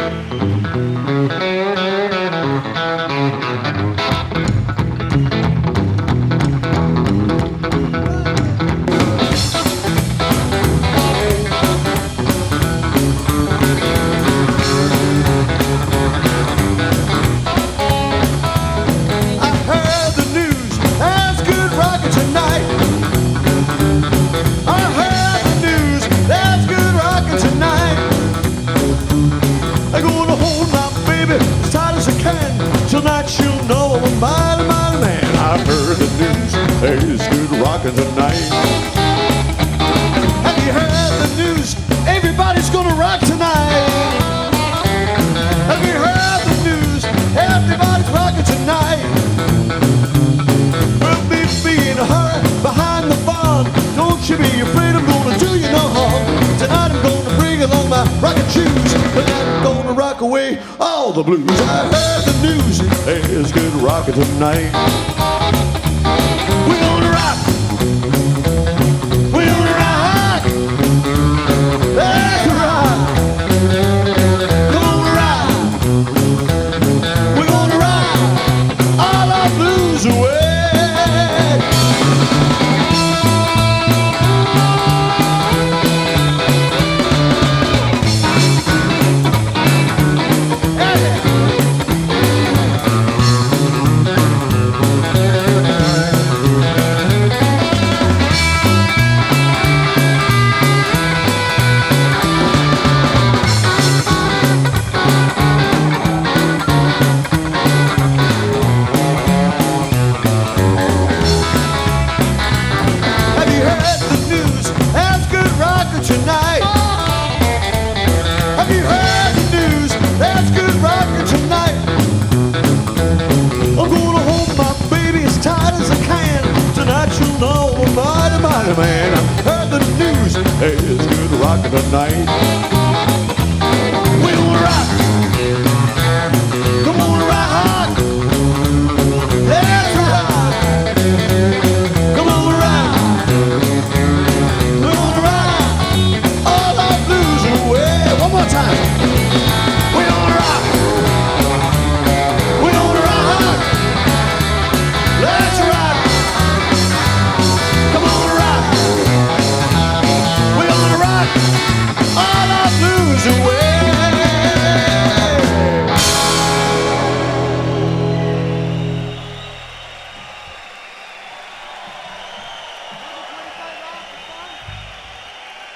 There's good rockin' tonight. Have you heard the news? Everybody's gonna rock tonight. Have you heard the news? Everybody's rocking tonight. Well, be in a hurry behind the barn. Don't you be afraid, I'm gonna do you no harm. Tonight I'm gonna bring along my rockin' shoes, and I'm gonna rock away all the blues. I heard the news. There's good rockin' tonight. We're gonna rock. We're gonna rock. Let's rock. Gonna rock. We're gonna rock all our blues away. Tonight, have you heard the news? That's good rockin' tonight. I'm gonna hold my baby as tight as I can. Tonight you'll know I'm mighty, mighty man. I heard the news. There's good rockin' tonight. We'll rock.